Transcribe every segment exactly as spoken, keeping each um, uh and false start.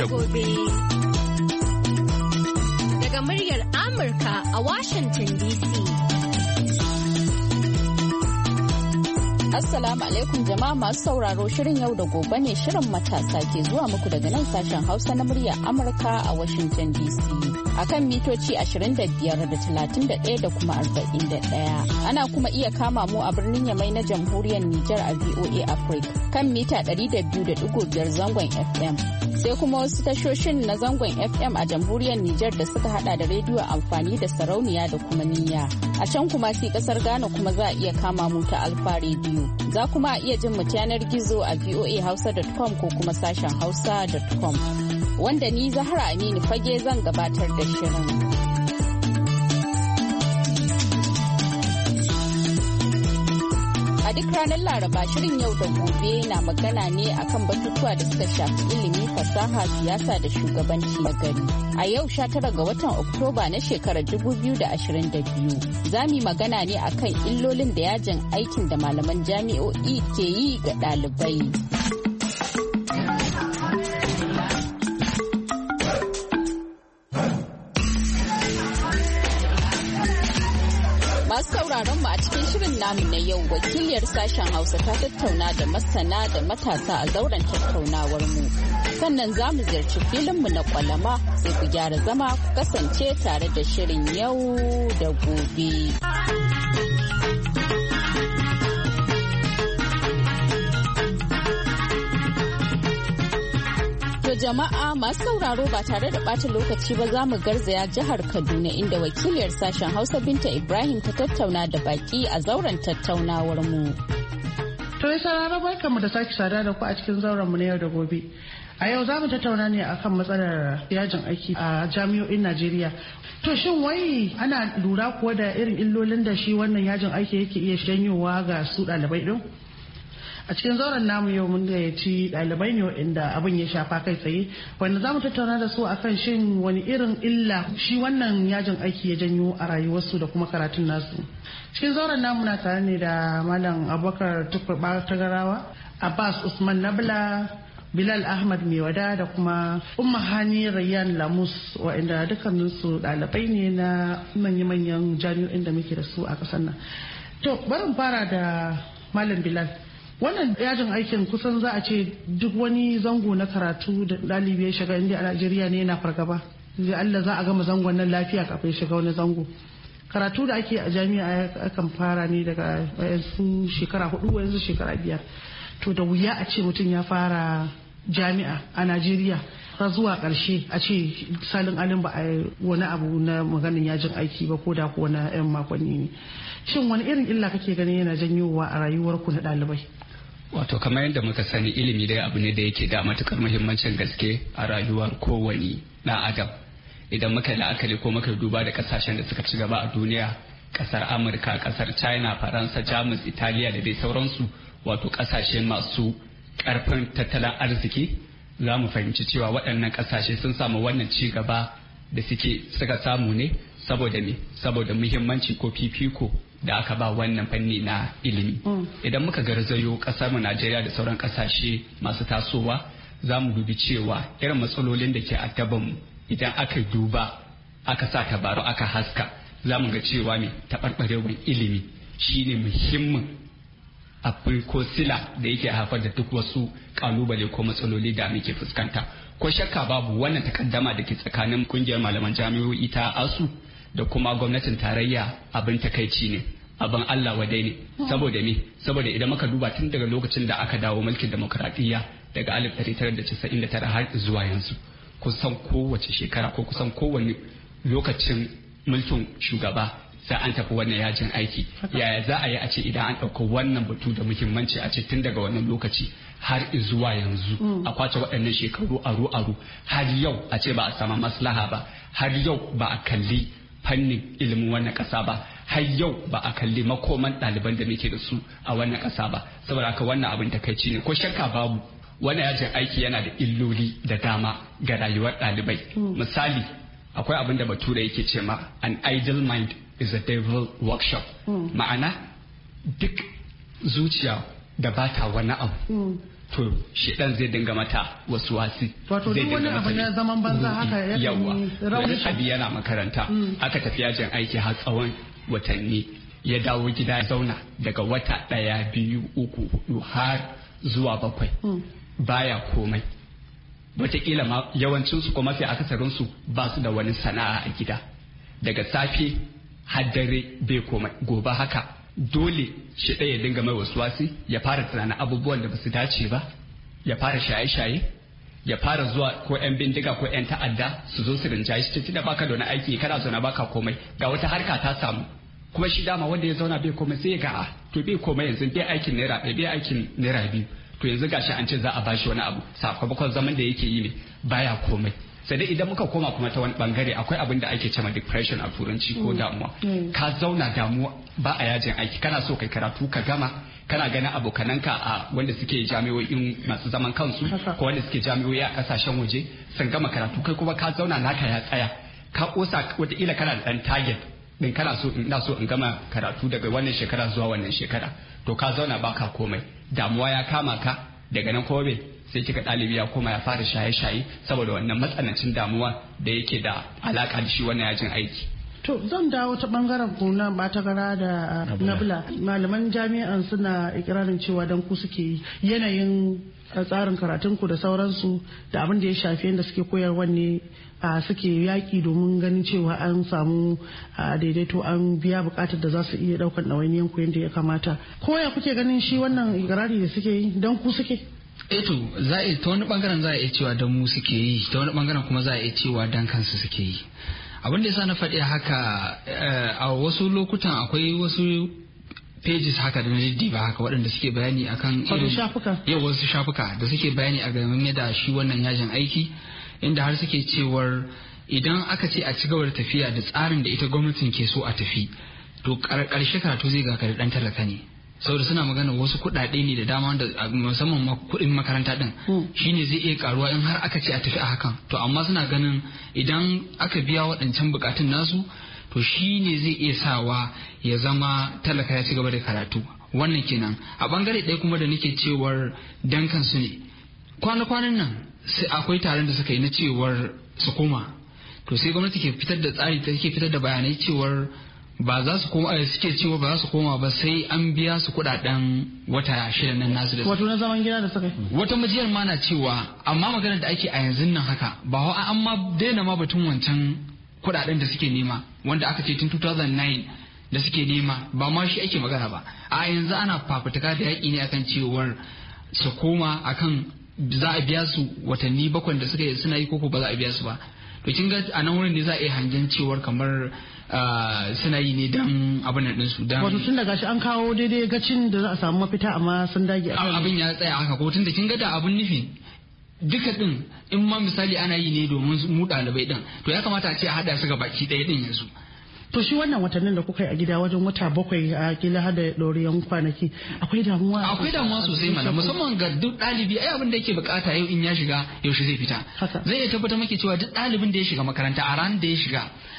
da gobe. Daga muryar Amurka a Washington D C. Assalamu alaikum jama'a masu sauraro, shirin yau da gobe ne shirin matasa ke zuwa muku daga nan sashen Hausa na muryar Amurka a Washington D C. Akan mitoci ashirin da biyar da talatin da ɗaya da kuma arba'in da ɗaya. Ana kuma iya kama mu a birnin Yamai na Jamhuriyar Nijar a V O A Africa kan mita ɗari da biyu da ɗigo biyar zangon F M. Sai kuma wasu tashoshin na zangon F M a Jamhuriyar Nijar da suka hada da rediyo amfani da sarauniya da kuma niyya. A can kuma sai kasar Ghana kuma za a iya kama mu ta Alfa rediyo. Za kuma a iya jin mu ta yanar gizo a voa hausa dot com ko kuma sashen hausa dot com. Wanda ni Zahra Aminu Fage zan gabatar da shirin. A duk ranar Laraba shirin yau da gobe na magana ne akan batutuwa da suka shafi ilimi, fasaha, siyasa da shugabanci na gari. A yau sha tara ga watan Oktoba na shekarar dubu biyu da ashirin da biyu za mu magana ne akan illolin da yajin aikin da malaman jami'o'i ke yi ga ɗalibai. Masu sauraron mu a cikin shirin namu na yau, wakiliyar sashen Hausa ta tattauna da masana da matasa a zauren tattaunawar mu. Sannan za mu ziyarci filinmu na kwalama, sai ku gyara zama ku kasance tare da shirin yau da gobe. Jama'a masu sauraro ba tare da ɓata lokaci ba za mu garzaya jihar Kaduna inda wakiliyar sashen Hausa Binta Ibrahim ta tattauna da baki a zauren tattaunawar mu. To ya sauraro barkanmu da sake sada da ku a cikin zauren mu na yau da gobe. A yau za mu tattauna ne akan matsalar yajin aiki a jami'o'in Najeriya. To shin wai ana lura kuwa da irin illolin da shi wannan yajin aiki yake iya janyowa ga su ɗalibai ɗin? A cikin zauren namu yau mun gayyaci ɗalibai ne inda abin ya shafa kai tsaye, wanda za mu tattauna da su akan shin wani irin illa shi wannan yajin aiki ya janyo a rayuwarsu da kuma karatun nasu. Cikin zauren namu na tare ne da Malam Abubakar Tukurba Tagarawa, Abbas Usman Nabla, Bilal Ahmad Mewada da kuma Umma Hani Rayyan Lamus, waɗanda dukkaninsu ɗalibai ne na manya-manyan jami'o'in da muke da su a ƙasar nan. To bari mu fara da Malam Bilal. Wannan yajin aikin kusan za a ce duk wani zango na karatu da ɗalibi ya shiga inda a Najeriya ne yana fargaba. Zai Allah za a gama zangon nan lafiya kafin shiga wani zango. Karatu da ake a jami'a akan fara ne daga wayansu shekara hudu wayansu shekara biyar. To da wuya a ce mutum ya fara jami'a a Najeriya har zuwa ƙarshe a ce salin alin ba a wani abu na maganin yajin aiki ba ko da ko na 'yan makonni ne. Shin wani irin illa kake ganin yana janyowa a rayuwarku na ɗalibai? Wato kamar yadda muka sani, ilimi dai abu ne da yake da matukar muhimmancin gaske a rayuwar kowane ɗan adam. Idan muka yi la'akari ko muka duba da kasashen da suka ci gaba a duniya, kasar Amurka, kasar China, Faransa, Jamus, Italiya da dai sauransu, wato kasashe masu karfin tattalin arziki, za mu fahimci cewa waɗannan kasashe sun samu wannan ci gaba da suke suka samu ne saboda me saboda muhimmanci ko fifiko da aka ba wannan fanni na ilimi. Mm. Idan muka garzayo kasar mu Najeriya da sauran kasashe masu tasowa, za mu dubi cewa irin matsalolin da ke addaban mu idan aka duba aka sa tabaru aka haska, za mu ga cewa me taɓarɓarewar ilimi shine muhimmin abu ko sila da yake haifar da duk wasu kalubale ko matsaloli da muke fuskanta. Ko shakka babu wannan takaddama da ke tsakanin kungiyar malaman jami'o'i ta ASU da kuma gwamnatin tarayya abin takaici ne, abin Allah wadai ne. Saboda me saboda idan muka duba tun daga lokacin da aka dawo mulkin demokradiyya daga alif ɗari tara da casa'in da tara har zuwa yanzu, kusan kowace shekara ko kusan kowane lokacin mulkin shugaba sai an tafi wannan yajin aiki. Yaya za a yi a ce idan an ɗauka wannan batu da muhimmanci a ce tun daga wannan lokaci har zuwa yanzu a kwace waɗannan shekaru aro aro har yau a ce ba a sama maslaha ba, har yau ba a kalli fannin ilimin wannan ƙasa ba, har yau ba a kalli makoman ɗaliban da muke da su a wannan ƙasa ba. Saboda haka wannan abin takaici ne, ko shakka babu wannan yajin aiki yana da illoli da dama ga rayuwar ɗalibai. Misali, akwai abin da bature yake ce ma an idle mind is a devil workshop. Mm. Ma'ana duk zuciya da ba ta wani abu mm. to shedan zai dinga mata wasu wasi. Wato duk wani abu na zaman banza haka ya yawa rauni abi yana makaranta aka tafi yajin aiki har tsawon watanni ya dawo gida ya zauna daga wata ɗaya biyu uku hudu har zuwa bakwai baya komai. Wataƙila ma yawancinsu ko mafi akasarinsu ba su da wani sana'a a gida. Daga safe har dare bai komai. Gobe haka dole shi ɗaya ya dinga mai wasu wasi ya fara tunanin abubuwan da ba su dace ba, ya fara shaye-shaye, ya fara zuwa ko 'yan bindiga ko 'yan ta'adda su zo su rinjaye shi tunda baka da wani aiki kana zauna baka komai ga wata harka ta samu. Kuma shi dama wanda ya zauna bai komai sai ya ga a to bai komai yanzu bai aikin naira ɗaya bai aikin naira biyu. To yanzu gashi an ce za a bashi wani abu sakamakon zaman da yake yi ne baya komai. Sai dai idan muka koma kuma ta wani bangare akwai abin da ake cewa depression a turanci ko damuwa. Ka zauna damuwa ba a yajin aiki kana so kai karatu ka gama kana ganin abokananka a wanda suke jami'o'in masu zaman kansu ko wanda suke jami'o'i a kasashen waje sun gama karatu kai kuma ka zauna naka ya tsaya ka kosa wataƙila kana da ɗan target din kana so ina so in gama karatu daga wannan shekara zuwa wannan shekara to ka zauna baka komai damuwa ya kama ka daga nan kuma sai kika ɗalibi ya koma ya fara shaye-shaye saboda wannan matsanancin damuwa da yake da alaka da shi wannan yajin aiki. To zan dawo ta bangaren kuna bata gara da Nabila malaman jami'an suna ikirarin cewa dan ku suke yi yanayin tsarin karatun ku da sauransu da abin da ya shafi yadda suke koyarwa ne suke yaki domin ganin cewa an samu daidaito an biya bukatar da za su iya daukar ɗawainiyan ku yadda ya kamata. Ko ya kuke ganin shi wannan ikirari da suke yi dan ku suke? Eto za a ta wani bangaren za a iya cewa dan mu suke yi ta wani bangaren kuma za a iya cewa dan kansu suke yi. Abin da yasa na faɗi haka a wasu lokutan akwai wasu pages haka da na ba haka waɗanda suke bayani akan irin shafuka yau wasu shafuka da suke bayani a game da shi wannan yajin aiki inda har suke cewar idan aka ce a ci gaba da tafiya da tsarin da ita gwamnatin ke so a tafi to karshe karatu zai gagari dan talaka ne saboda suna magana wasu kuɗaɗe ne da dama da musamman ma kuɗin makaranta din shine zai iya karuwa in har aka ce a tafi a hakan to amma suna ganin idan aka biya waɗancan bukatun nasu to shine zai iya sawa ya zama talaka ya ci gaba da karatu wannan kenan a bangare ɗaya kuma da nake cewar dan kansu ne kwana-kwanan nan sai akwai taron da suka yi na cewar su koma to sai gwamnati ke fitar da tsari ta ke fitar da bayanai cewar ba za su koma suke cewa ba za su koma ba sai an biya su kudaden wata shida nan nasu da su wato na zaman gida da suka wata majiyar ma na cewa amma maganar da ake a yanzu nan haka ba wa an ma daina ma batun wancan kudaden da suke nema wanda aka ce tun two thousand nine da suke nema ba ma shi ake magana ba a yanzu ana fafutuka da yaƙi ne akan cewar su koma akan za a biya su watanni bakwai da suka yi suna yi koko ba za a biya su ba to kin ga a nan wurin ne za a iya hangen cewar kamar suna yi ne dan abin nan ɗinsu dan wato tun da gashi an kawo daidai gacin da za a samu mafita amma sun dage abin ya tsaya haka ko tun da kin ga da abin nufi duka din in ma misali ana yi ne domin mu ɗalibai din to ya kamata a ce a hada su ga baki ɗaya din yanzu to shi wannan watannin da kuka yi a gida wajen wata bakwai a kila hada ɗoriyan kwanaki akwai damuwa akwai damuwa sosai mana musamman ga duk ɗalibi ai abin da yake bukata yau in ya shiga yaushe zai fita zai iya tabbatar maki cewa duk ɗalibin da ya shiga makaranta a ranar da ya shiga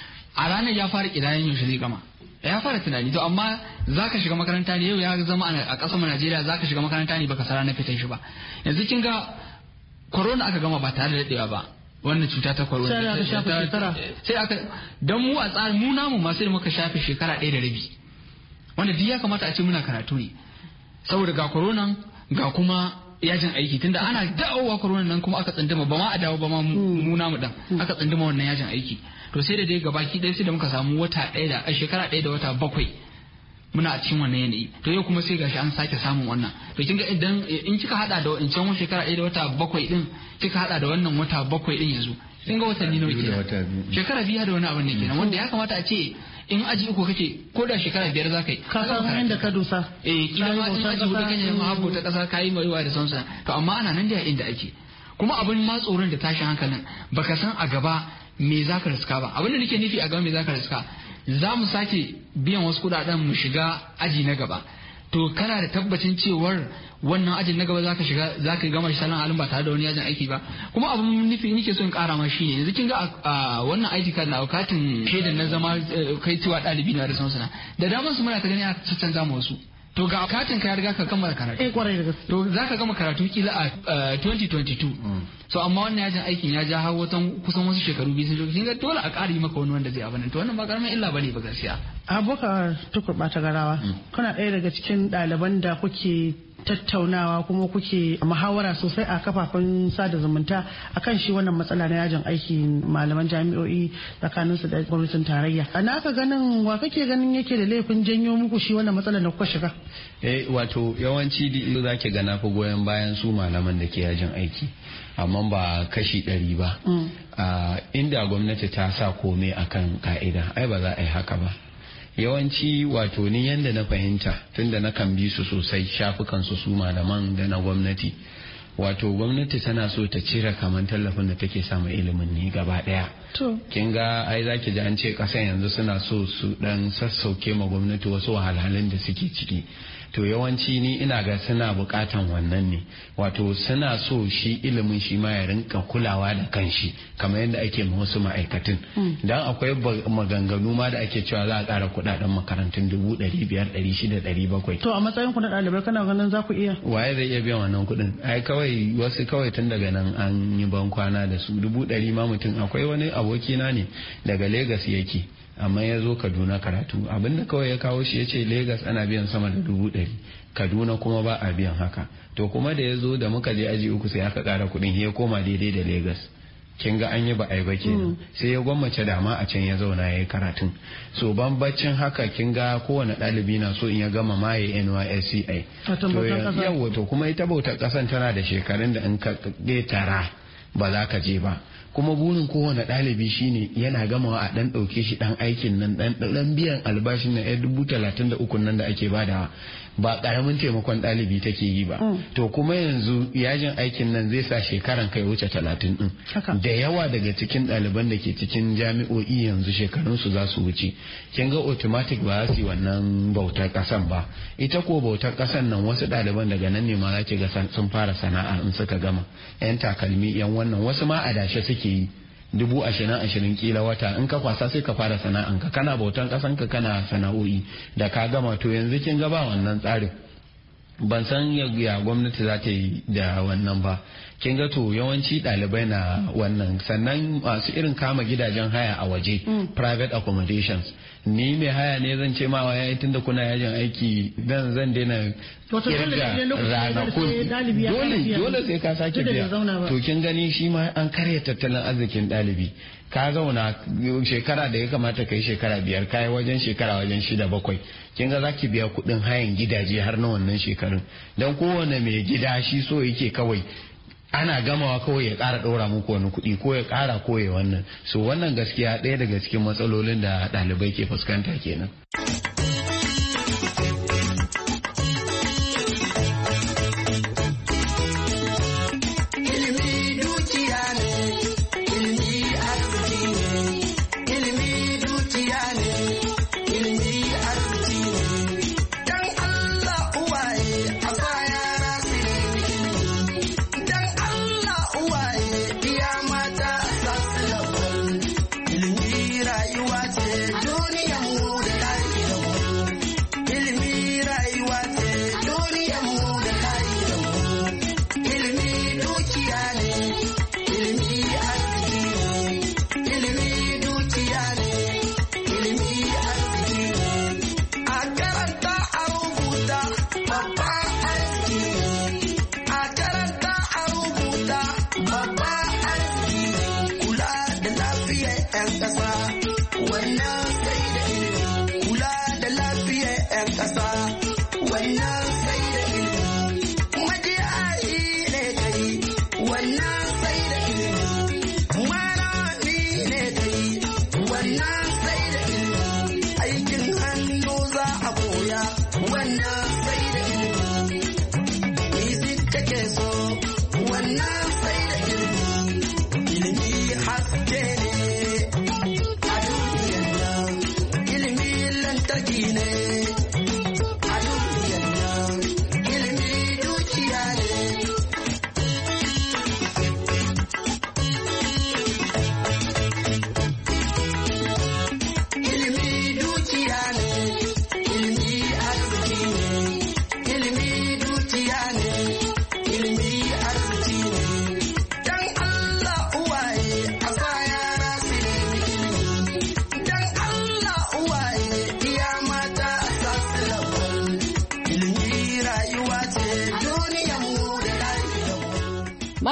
a ranar ya fara kidayen yaushe zai gama ya fara tunani to amma zaka shiga makaranta ne yau ya zama a ƙasar Najeriya zaka shiga makaranta ne baka sa ranar fitan shi ba yanzu kin ga corona aka gama ba tare da daɗewa ba wannan cuta ta corona sai aka shafe shekara sai aka dan mu a tsarin mu namu ma sai muka shafe shekara ɗaya da rabi wanda duk ya kamata a ce muna karatu ne saboda ga corona ga kuma yajin aiki tunda ana dawowa corona nan kuma aka tsindima ba ma a dawo ba ma mu namu dan aka tsindima wannan yajin aiki to sai da dai gabaki ɗaya sai da muka samu wata ɗaya da shekara ɗaya da wata bakwai muna a cikin wannan yanayi to yau kuma sai gashi an sake samun wannan to kin ga idan in kika hada da wancan wani shekara ɗaya da wata bakwai din kika hada da wannan wata bakwai din yanzu kin ga watanni nawa kenan shekara biyu da wani abin ne kenan wanda ya kamata a ce in aji uku kake ko da shekara biyar za ka yi ka san hanyar da ka dosa eh kila ma in aji hudu kake ma habo ta kasa kayi mai da sansa to amma ana nan da inda ake kuma abin ma tsoron da tashin hankalin baka san a gaba me za ka riska ba abin da nake nufi a gaba me za ka riska za mu sake biyan wasu kudaden mu shiga aji na gaba to kana da tabbacin cewar wannan ajin na gaba zaka shiga zaka gama shi salon halin ba tare da wani yajin aiki ba kuma abin nufi nake so in kara ma shine yanzu kin ga wannan I D card na katin shaidan na zama kai cewa dalibi na da sansana da daman su muna ta gani a canza mu wasu to ga katin ka ya riga ka kammala karatu eh kwarai da gaske to zaka gama karatu kila a twenty twenty-two so amma wannan yajin aikin ya ja hawo kusan wasu shekaru biyu sun kin ga dole a ƙara yi maka wani wanda zai abin to wannan ba karamin illa bane ba gaskiya. Abubakar Tukur Bata Garawa kana ɗaya daga cikin ɗaliban da kuke tattaunawa kuma kuke muhawara sosai a kafafen sada zumunta akan shi wannan matsala na yajin aiki malaman jami'o'i tsakanin su da gwamnatin tarayya. Ana aka ganin wa kake ganin yake da laifin janyo muku shi wannan matsalar da kuka shiga? Eh wato yawanci da zaki ga na fi goyon bayan su malaman da ke yajin aiki amma ba kashi ɗari ba. Inda gwamnati ta sa komai akan ka'ida ai ba za a yi haka ba. Yawanci wato ni yanda na fahimta tunda na kan bi su sosai shafukan su su malaman da na gwamnati wato gwamnati tana so ta cire kaman tallafin da take samu ilimin ne gaba daya to kin ga ai zaki ji an ce kasan yanzu suna so su dan sassauke ma gwamnati wasu wahalhalun da suke ciki to yawanci ni ina ga suna bukatan wannan ne wato suna so shi ilimin shi ma ya rinka kulawa da kanshi kamar yadda ake ma wasu ma'aikatan dan akwai maganganu ma da ake cewa za a ƙara kuɗaɗen makarantun dubu ɗari biyar ɗari shida ɗari bakwai to a matsayin ku na ɗalibai kana ganin za ku iya waye zai iya biyan wannan kuɗin ai kawai wasu kawai tun daga nan an yi ban kwana da su dubu ɗari ma mutum akwai wani abokina ne daga Legas yake amma ya zo Kaduna karatu abinda kawai ya kawo shi ya ce Legas ana biyan sama da dubu ɗari Kaduna kuma ba a biyan haka to kuma da ya zo da muka je aji uku sai aka ƙara kuɗin ya koma daidai da Legas kin ga an yi ba ai ba kenan sai ya gwammace dama a can ya zauna ya yi karatun so bambacin haka kin ga kowane ɗalibi na so in ya gama ma ya N Y S C I to yawa to kuma ita bautar ƙasan tana da shekarun da in ka tara ba za ka je ba kuma burin kowane ɗalibi shine yana gamawa a ɗan ɗauke shi ɗan aikin nan ɗan biyan albashin na yan dubu talatin da uku nan da ake badawa ba ƙaramin taimakon ɗalibi take yi ba to kuma yanzu yajin aikin nan zai sa shekaran kai wuce talatin ɗin da yawa daga cikin ɗaliban da ke cikin jami'o'i yanzu shekarun su za su wuce kin ga automatic ba za su yi wannan bautar ƙasan ba ita ko bautar ƙasan nan wasu ɗaliban daga nan ne ma za ki ga sun fara sana'a in suka gama yan takalmi yan wannan wasu ma adashe suke yi dubu ashirin ashirin kila wata in ka kwasa sai ka fara sana'anka kana bautan kasanka kana sana'o'i da ka gama to yanzu kin ga ba wannan tsarin ban san ya gwamnati za ta yi da wannan ba kin ga to yawanci ɗalibai na wannan sannan masu irin kama gidajen haya a waje private accommodations ni mai haya ne zan ce ma waya tunda kuna yajin aiki dan zan daina kirga ranakun dole dole sai ka sake biya to kin gani shi ma an karya tattalin arzikin ɗalibi ka zauna shekara da ya kamata kai shekara biyar kai wajen shekara wajen shida bakwai kin ga zaki biya kuɗin hayan gidaje har na wannan shekarun dan kowane mai gida shi so yake kawai ana gamawa kawai ya ƙara ɗora muku wani kuɗi ko ya ƙara ko ya wannan so wannan gaskiya ɗaya daga cikin matsalolin da ɗalibai ke fuskanta kenan.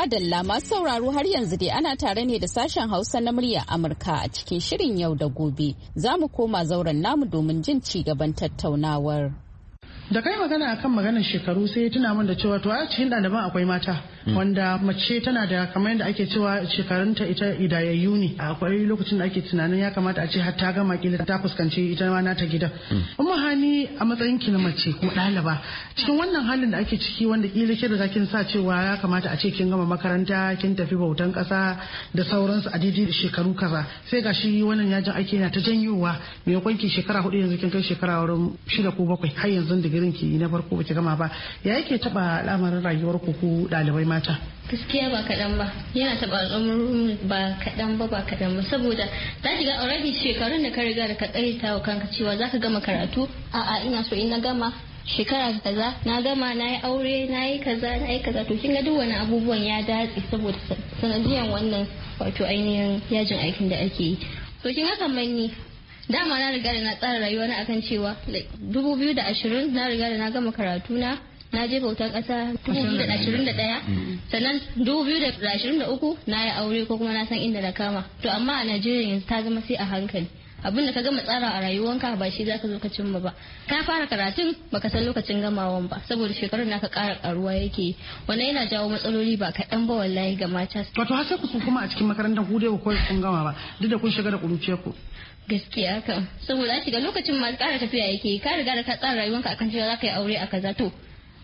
Madalla masu sauraro har yanzu dai ana tare ne da sashen Hausa na murya Amurka a cikin shirin yau da gobe. Za mu koma zauren namu domin jin ci gaban tattaunawar. Da kai magana akan maganar shekaru sai tuna min da cewa to a cikin ɗaliban akwai mata wanda mace tana da kamar yadda ake cewa shekarunta ita idayayyu ne. Akwai lokacin da ake tunanin ya kamata a ce har ta gama kila ta fuskanci ita ma nata gidan. Umma Hani a matsayin ki na mace kuma ɗaliba cikin wannan halin da ake ciki wanda kila ki da kin sa cewa ya kamata a ce kin gama makaranta kin tafi bautan ƙasa da sauransu a daidai da shekaru kaza sai gashi wannan yajin aiki yana ta janyowa mai kwanki shekara hudu yanzu kin kai shekara wurin shida ko bakwai har yanzu digirin ki na farko baki gama ba ya yake taba al'amarin rayuwar ku ku ɗalibai mata? Gaskiya ba kaɗan ba yana taɓa al'amuran ba kaɗan ba ba kaɗan ba saboda za ki ga already shekarun da ka riga da ka ƙarita wa kanka cewa za ka gama karatu a'a ina so in na gama shekara kaza na gama na yi aure na yi kaza na yi kaza to kin ga duk wani abubuwan ya datse saboda sanadiyan wannan wato ainihin yajin aikin da ake yi to kin ga kamar ni dama na riga da na tsara rayuwa na akan cewa dubu biyu da ashirin na riga da na gama karatu na na je bautan kasa dubu biyu da ashirin da ɗaya sannan dubu biyu da ashirin da uku na yi aure ko kuma na san inda na kama to amma a Najeriya yanzu ta zama sai a hankali abinda ka gama tsara a rayuwanka ba shi zaka zo ka cimma ba ka fara karatun baka san lokacin gamawan ba saboda shekarun naka ƙara karuwa yake wannan yana jawo matsaloli ba kaɗan ba wallahi ga mata wato har sai ku kuma a cikin makarantar ku dai ba kawai kun gama ba duk da kun shiga da kuruciyar ku gaskiya kan saboda shiga lokacin ma ƙara tafiya yake ka riga da ka tsara rayuwanka akan cewa zaka yi aure a kaza to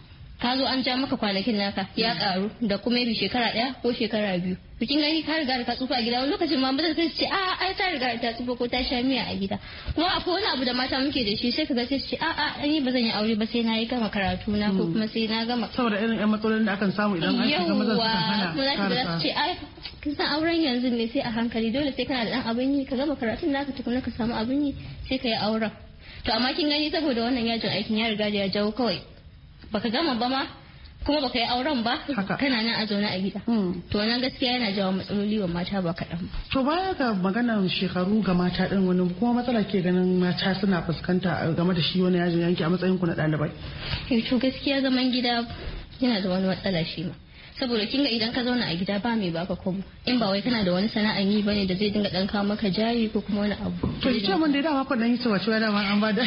ka zo an ja maka kwanakin naka ya karu da kuma yabi shekara daya ko shekara biyu bikin gani ka riga da ka tsufa a gida wani lokacin ma mazan sai su ce a ai ta riga da ta tsufa ko ta sha miya a gida kuma akwai wani abu da mata muke da shi sai ka ga sai su ce a a ni ba zan yi aure ba sai na yi gama karatu na ko kuma sai na gama saboda irin yan matsalolin da akan samu idan an shiga mazan su kan hana kuma za su ce ai kin san auren yanzu ne sai a hankali dole sai kana da dan abin yi ka gama karatun naka tukuna ka samu abin yi sai ka yi auren to amma kin gani saboda wannan yajin aikin ya riga da ya jawo kawai baka gama ba ma kuma baka yi auren ba kana nan a zaune a gida to wannan gaskiya yana jawo matsaloli wa mata ba kaɗan ba. To baya ga maganar shekaru ga mata ɗin wani kuma matsala ke ganin mata suna fuskanta game da shi wani yajin yanki a matsayin ku na ɗalibai. To gaskiya zaman gida yana da wani matsala shi ma saboda kinga idan ka zauna a gida ba mai baka kobo in ba wai kana da wani sana'an yi bane da zai dinga dan kawo maka jari ko kuma wani abu to ce mun dai dama kudin yi cewa cewa dama an bada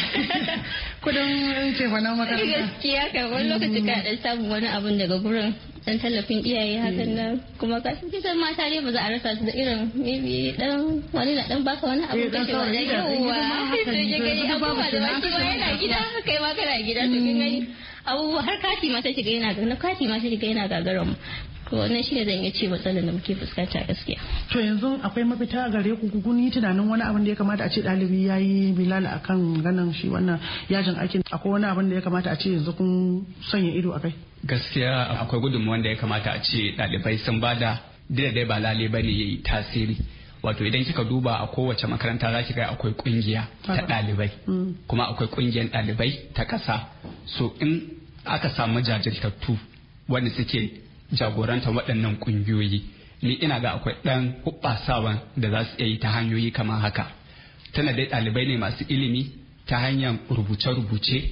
kudin ce fa na makaranta gaskiya ka wani lokaci ka dan samu wani abun daga gurin dan tallafin iyaye hakan nan kuma ka san kisan mata ne ba za a rasa su da irin maybe dan wani na dan baka wani abu da ke wani yawa to ya gani abubuwa da wani ba yana gida kai ma kana gida to kin gani abubuwa har kati ma ta shiga yana ga na kati ma ta shiga yana gagaran mu to wannan shi ne zan iya ce matsalar da muke fuskanta gaskiya to yanzu akwai mafita gare ku kun yi tunanin wani abin da ya kamata a ce ɗalibi ya yi bilal akan ganin shi wannan yajin aikin akwai wani abin da ya kamata a ce yanzu kun sanya ido a kai gaskiya akwai gudunmuwan da ya kamata a ce ɗalibai sun bada da dai ba lale bane yayi tasiri wato idan kika duba a kowace makaranta za ki ga akwai kungiya ta ɗalibai kuma akwai kungiyar ɗalibai ta ƙasa so in aka samu jajirtattu wanda suke jagoranta waɗannan kungiyoyi ni ina ga akwai ɗan hubbasawan da za su iya yi ta hanyoyi kamar haka tana dai ɗalibai ne masu ilimi ta hanyar rubuce-rubuce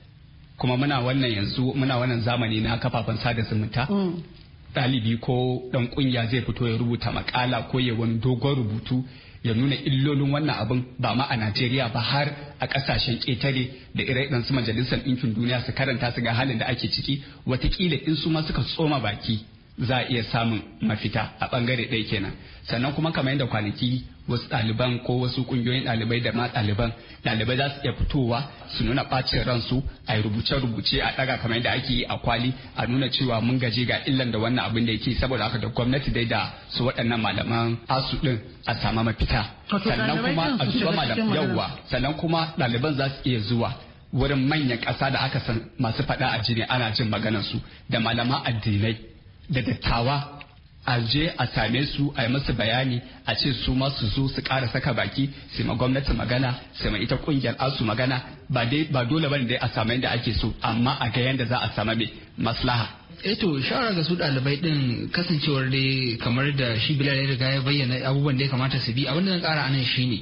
kuma muna wannan yanzu muna wannan zamani na kafafen sada zumunta ɗalibi ko ɗan ƙungiya zai fito ya rubuta makala ko ya wani dogon rubutu ya nuna illolin wannan abin ba ma a Najeriya ba har a ƙasashen ƙetare da ire-iren su majalisar ɗinkin duniya su karanta su ga halin da ake ciki watakila in su ma suka tsoma baki za a iya samun mafita a ɓangare ɗaya kenan sannan kuma kamar yadda kwanaki wasu ɗaliban ko wasu ƙungiyoyin ɗalibai da ma ɗaliban ɗalibai za su iya fitowa su nuna ɓacin ransu a yi rubuce-rubuce a ɗaga kamar yadda ake yi a kwali a nuna cewa mun gaje ga illan da wannan abin da yake saboda haka da gwamnati dai da su waɗannan malaman asu ɗin a sama mafita sannan kuma a duba malam yawwa sannan kuma ɗaliban za su iya zuwa wurin manyan ƙasa da aka san masu faɗa a jini ana jin maganar su da malaman addinai da dattawa a je a same su a yi musu bayani a ce su ma su zo su ƙara saka baki su ma gwamnati magana su ma ita ƙungiyar asu magana ba dai ba dole bane dai a samu yadda ake so amma a ga yadda za a samu mai maslaha. eh to shawara ga su ɗalibai din kasancewar dai kamar da shi Bilal ya riga ya bayyana abubuwan da ya kamata su bi abin da zan ƙara anan shine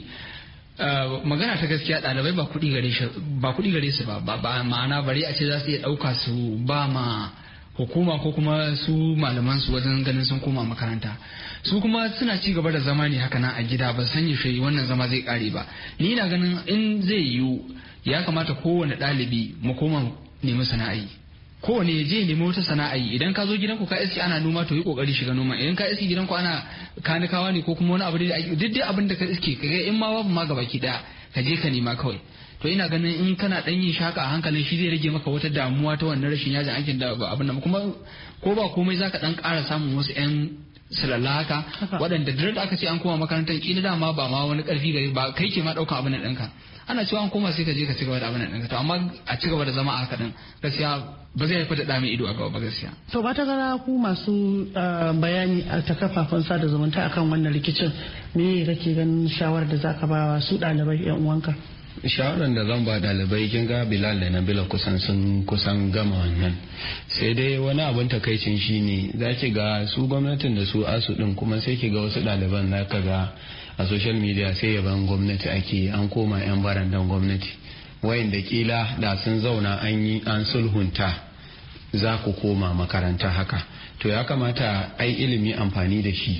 Uh, magana ta gaskiya ɗalibai ba kuɗi gare shi ba kuɗi gare su ba ba ma'ana bari a ce za su iya ɗauka su ba ma hukuma ko kuma su malaman su wajen ganin sun koma makaranta. Su kuma suna ci gaba da zama ne haka nan a gida ba san yaushe wannan zama zai kare ba. Ni ina ganin in zai yiwu ya kamata kowane ɗalibi mu koma nemi sana'ai. Kowane ya je nemi wata sana'a idan ka zo gidanku ka iski ana noma to yi kokari shiga noma, idan ka iski gidanku ana kanikawa ne ko kuma wani abu da duk dai abin da ka iske ka ga in ma babu ma gabaki daya ka je ka nema kawai. To ina ganin in kana dan yin shaka a hankalin shi zai rage maka wata damuwa ta wannan rashin yajin aikin da abin nan, kuma ko ba komai zaka dan ƙara samun wasu yan silalla haka waɗanda da aka ce an koma makarantar kila dama ba ma wani ƙarfi gari ba kai ke ma ɗaukan abin nan ɗinka, ana cewa an koma sai ka je ka cigaba da abin nan ɗinka, to amma a cigaba da zama a haka ɗin gaskiya ba zai haifar da ɗa mai ido a gaba ba gaskiya. To ba ta gara ku masu bayani a ta kafafen sada zumunta akan wannan rikicin, me kake ganin shawarar da zaka ba su ɗalibai yan uwanka? Shawarar da zan ba dalibai kin ga Bilal da Nabila kusan sun kusan gama wannan, sai dai wani abin takaicin shine zaki ga su gwamnatin da su asu din kuma sai ki ga wasu ɗaliban zaka ga a social media sai yaban gwamnati ake, an koma yan barandan gwamnati wayanda kila da sun zauna an yi an sulhunta za ku koma makaranta haka. To ya kamata ai ilimi amfani da shi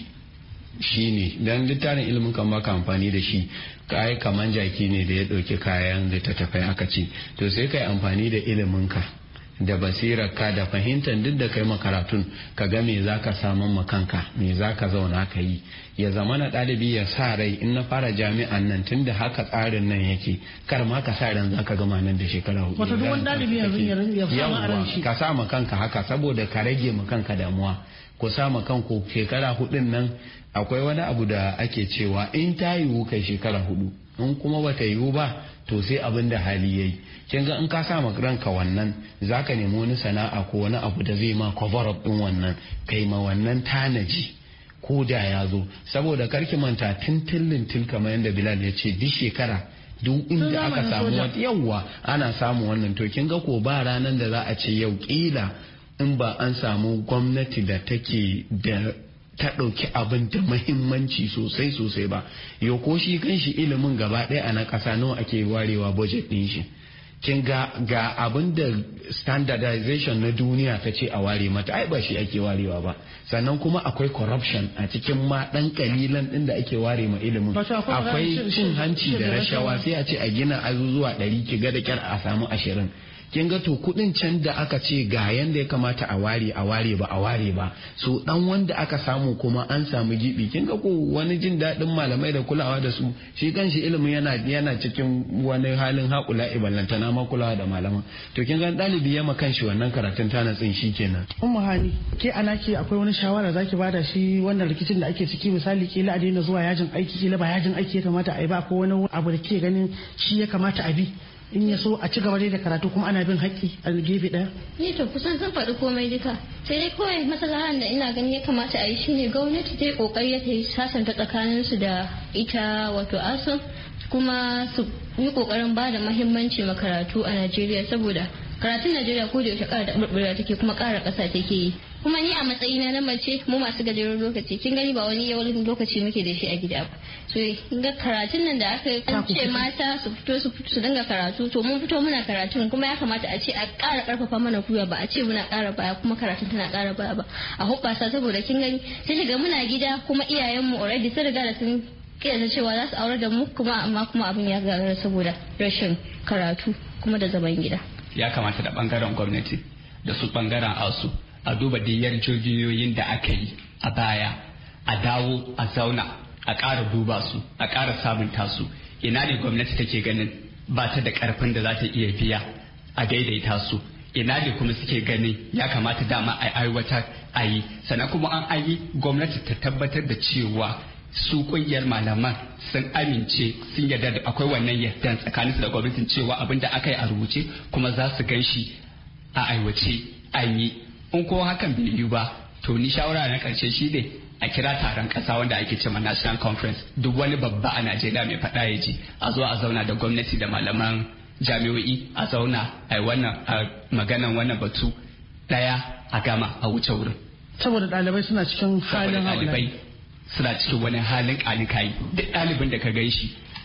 shi ne dan littafin ilimin kan baka amfani da shi kai kaman jaki ne da ya dauki kayan littattafai aka ce, to sai kai amfani da ilimin ka da basirar ka da fahimtar duk da kai makaratun ka ga me zaka samu makanka, me zaka zauna ka yi, ya zama na ɗalibi ya sa rai in na fara jami'an nan tunda haka tsarin nan yake kar ma ka sa ran zaka gama nan da shekara hudu. Wato duk wani ɗalibi yanzu ya fama a ran shi ka sa ma kanka haka saboda ka rage ma kanka damuwa. Ku sa ma kanku shekara hudun nan akwai wani abu da ake cewa in ta yiwu kai shekara hudu, in kuma bata yiwu ba to sai abin da hali yayi. Kin ga in ka sa ma ranka wannan zaka nemi wani sana'a ko wani abu da zai ma cover up din wannan, kai ma wannan tanaji ko da ya zo, saboda karki manta tintillin til kamar yadda Bilal ya ce duk shekara duk inda aka samu wata yawwa ana samu wannan. To kin ga ko ba ranan da za a ce yau kila in ba an samu gwamnati da take da ta ɗauki abin da mahimmanci sosai sosai ba, yau ko shi kan shi ilimin gaba ɗaya a na ƙasa nawa ake warewa budget ɗin shi. Kin ga ga abin da standardization na duniya ta ce a ware mata ai ba shi ake warewa ba, sannan kuma akwai corruption a cikin ma ɗan kalilan ɗin da ake ware ma ilimin, akwai cin hanci da rashawa sai a ce a gina azuzuwa ɗari ki ga da kyar a samu ashirin. Kin ga to kudin can da aka ce ga yanda ya kamata a ware a ware ba a ware ba, so dan wanda aka samu kuma an samu gibi. Kin ga ko wani jin daɗin malamai da kulawa da su, shi kanshi ilimin yana yana cikin wani halin haƙula iballantana ma kulawa da malaman. To kin ga ɗalibi ya makan shi wannan karatun ta natsin shi kenan. Ummu Hani ke anaki akwai wani shawara zaki bada shi wannan rikicin da ake ciki, misali kila a daina zuwa yajin aiki, kila ba yajin aiki ya kamata a yi ba, ko wani abu da ke ganin shi ya kamata a bi in ya so a ci gaba da karatu kuma ana bin haƙƙi a gefe ɗaya? Ni to kusan zan faɗi komai duka, sai dai kawai maslahan da ina gani ya kamata a yi shine gwamnati ta yi ƙoƙari ta yi sasanta tsakanin su da ita wato asu, kuma su yi ƙoƙarin ba da muhimmanci ma karatu a Najeriya, saboda karatun Najeriya ko da yaushe ƙara da take kuma ƙara ƙasa take yi. Kuma ni a matsayina na mace mu masu gajeren lokaci, kin gani ba wani yawan lokaci muke da shi a gida ba, so ga karatun nan da aka ce mata su fito su dinga karatu, to mun fito muna karatun kuma ya kamata a ce a ƙara ƙarfafa mana gwiwa, ba a ce muna ƙara baya kuma karatun tana ƙara baya ba, a hoɓɓasa, saboda kin gani sai ga muna gida kuma iyayenmu already sun riga da sun kiyata cewa za su aure da mu, kuma amma kuma abin ya gagara saboda rashin karatu kuma da zaman gida. Ya kamata da bangaren gwamnati da su bangaren asu a duba diyar jirgiyoyin da aka yi a baya, a dawo a zauna a ƙara duba su, a ƙara sabunta su. Ina ne gwamnati take ganin ba ta da ƙarfin da za ta iya biya a daidaita su, ina ne kuma suke ganin ya kamata dama a aiwatar a yi, sannan kuma an ayi gwamnati ta tabbatar da cewa su kungiyar malaman sun amince sun yarda da akwai wannan yardan tsakaninsu da gwamnatin cewa abin da aka yi a rubuce kuma za su gan shi a aiwace an yi. In ko hakan bai yiwu ba, to ni shawara na karshe shi ne a kira taron kasa wanda ake cewa national conference, duk wani babba a Najeriya mai faɗa ya ji, a zo a zauna da gwamnati da malaman jami'o'i, a zauna a wannan a maganan wannan batu daya a gama a wuce wurin. Saboda ɗalibai suna cikin halin ɗalibai suna cikin wani halin ƙalikayi, duk ɗalibin da ka gan shi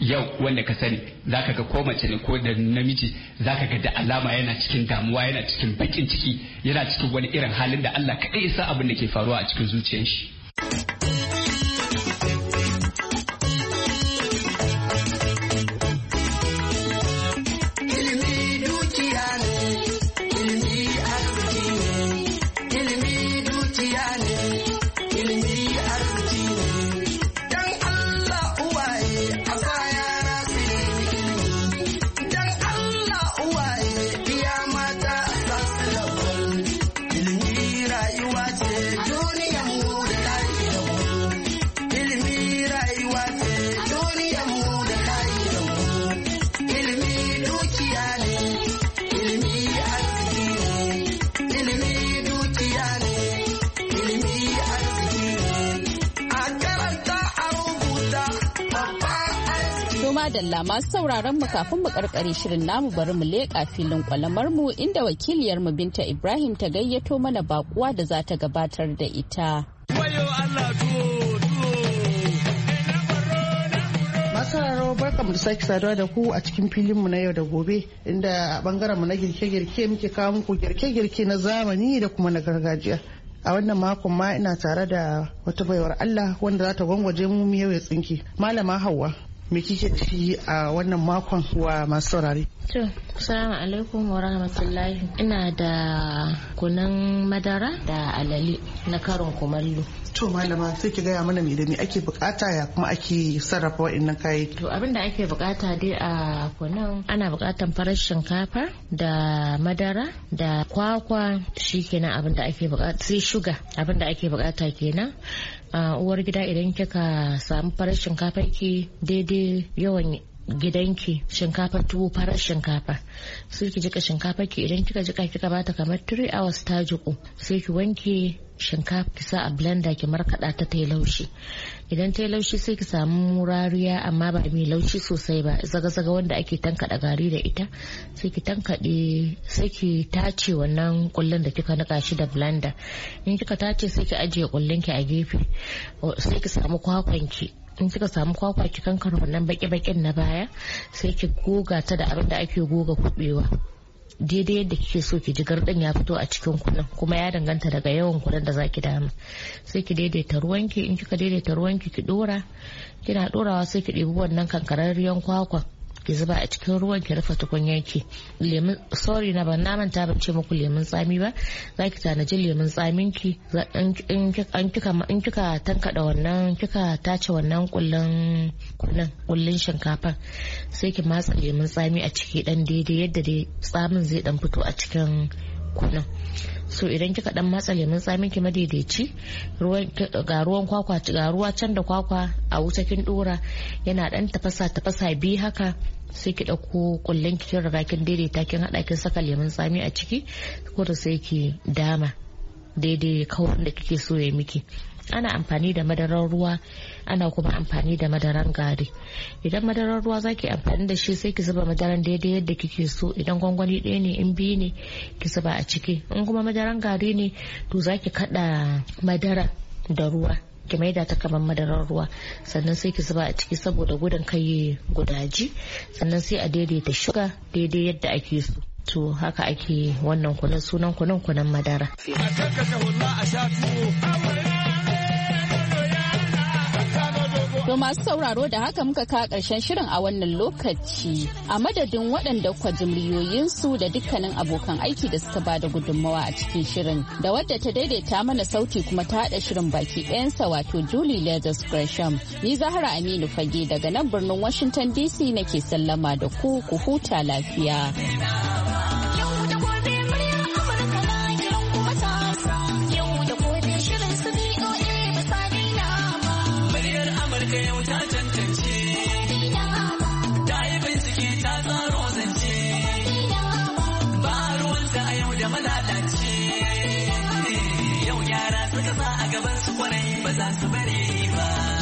yau wanda ka sani zaka ga ko mace ne ko da namiji zaka ga da alama yana cikin damuwa yana cikin bakin ciki yana cikin wani irin halin da Allah kaɗai ya san abin da ke faruwa a cikin zuciyar shi. Madalla masu sauraron mu kafin mu karkare shirin namu bari mu leƙa filin kwalamar mu inda wakiliyar mu Binta Ibrahim ta gayyato mana bakuwa da za ta gabatar da ita. Masararo barkamu da sake saduwa da ku a cikin filin mu na yau da gobe inda a bangaren mu na girke-girke muke kawo muku girke-girke na zamani da kuma na gargajiya. A wannan makon ma ina tare da wata baiwar Allah wanda za ta gwangwaje mu miyau ya tsinki. Malama Hauwa, me kike da shi a wannan makon wa masu saurare? To, assalamu alaikum wa rahmatullahi. Ina da kunan madara da alale na karin kumallo. To malama sai ki gaya mana me da me ake bukata ya kuma ake sarrafa wa'annan kayayyaki. To abin da ake bukata dai a kunan ana bukatan farar shinkafa da madara da kwakwa shikenan abin da ake bukata, sai shuga abin da ake bukata kenan. Uh, uwar gida idan kika samu farar shinkafa ki daidai yawan gidanki shinkafa tuwo farar shinkafa sai ki jika shinkafa ki idan kika jika kika bata kamar three hours ta jiku sai ki wanke shinkafa ki sa a blender ki markada ta tayi laushi. Idan tayi laushi sai ki samu rariya amma ba mai laushi sosai ba, zaga-zaga wanda ake tankada gari da ita sai ki tankade sai ki tace wannan kullun da kika nika shi da blender. In kika tace sai ki ajiye kullun ki a gefe sai ki samu kwakwan ki. In kika samu kwakwa ki kankara wannan baki-bakin na baya sai ki goga ta da abin da ake goga kubewa daidai yadda kike so ki ji gardin ya fito a cikin kunan, kuma ya danganta daga yawan kunan da zaki dama. Sai ki daidaita ruwanki, in kika daidaita ruwanki ki dora, kina dorawa sai ki ɗebi wannan kankararriyan kwakwa ki zuba a cikin ruwan ki rufe tukunyanki. Lemun sorry na ban na manta ban ce muku lemun tsami ba, zaki tanaji lemun tsamin ki in kika in kika tankada wannan kika tace wannan kullun kullun kullun shinkafa sai ki matsa lemun tsami a ciki dan daidai yadda dai tsamin zai dan fito a cikin kunan. So idan kika dan matsa lemun tsamin ki madaidaici, ruwan ga ruwan kwakwa ga ruwa can da kwakwa a wuta kin dora yana dan tafasa tafasa bi haka sai ki dauko kullun ki kin riga kin daidaita kin hada kin saka lemun tsami a ciki ko da sai ki dama daidai kawai da kike so ya miki. Ana amfani da madarar ruwa ana kuma amfani da madaran gari. Idan madarar ruwa zaki amfani da shi sai ki zuba madaran daidai yadda kike so, idan gwangwani ɗaya ne in biyu ne ki zuba a ciki, in kuma madaran gari ne to zaki kada madara da ruwa ki maida ta kamar madarar ruwa sannan sai ki zuba a ciki saboda gudun kai gudaji, sannan sai a daidaita shuga daidai yadda ake so. To haka ake wannan kunan, sunan kunan kunan madara. To masu sauraro da haka muka kawo ƙarshen shirin a wannan lokaci a madadin waɗanda kwa jimriyoyinsu da dukkanin abokan aiki da suka bada gudunmawa a cikin shirin da wadda ta daidaita mana sauti kuma ta haɗa shirin baki ɗayansa wato Julie Leathers Gresham. Ni Zahra Aminu Fage daga nan birnin Washington D C nake sallama da ku ku huta lafiya. Ba za su